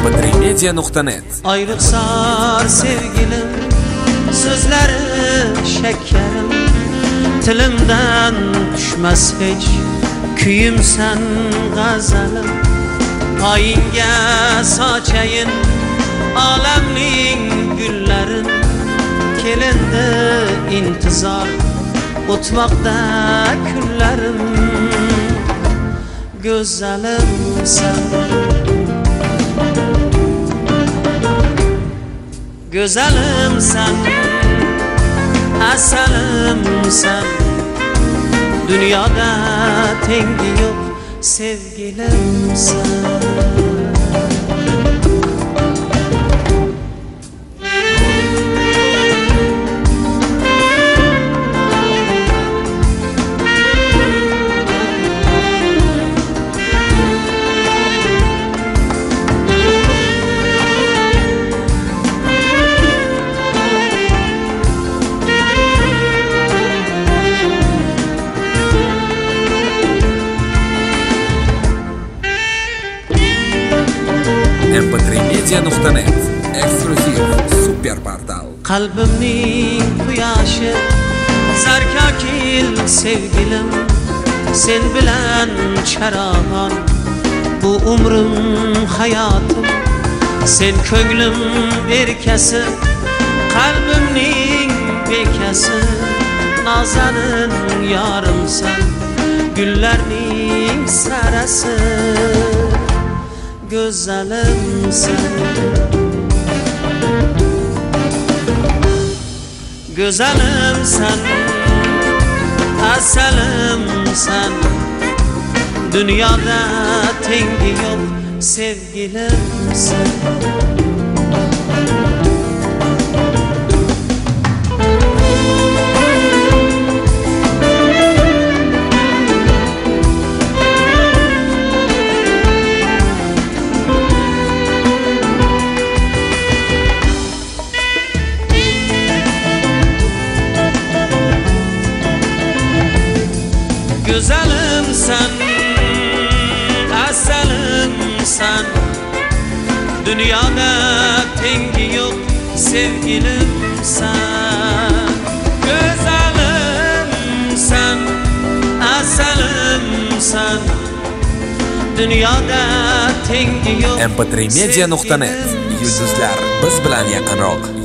mp3media.net. Ayrıksar sevgilim, sözleri şekerim, tilimden düşmez hiç küyüm sen gazelim. Payinge saçayın alemnin güllerin, kelindi intizar o'tmoqda kunlarim. Güzelim sen, güzelim sen, asalim sen, dünyada tengi yok sevgilim sen. mp3media.net eksklyuziv super portal. Kalbimning quyoshi zarkakil sevgilim, sen bilan charagon bu umrim hayotim. Sen ko'nglim berkasi, qalbimning bekasi, nazanin yorimsan, gullarning sarasi. Güzelim sen, güzelim sen, asalim sen, dünyada tengi yok sevgilim sen. Güzelim sen, asalim sen, dünyada tengi yok sevgilim sen. Güzelim sen, asalim sen, dünyada tengi yok. mp3media.net. Yulduzlar biz bilan yaqinroq.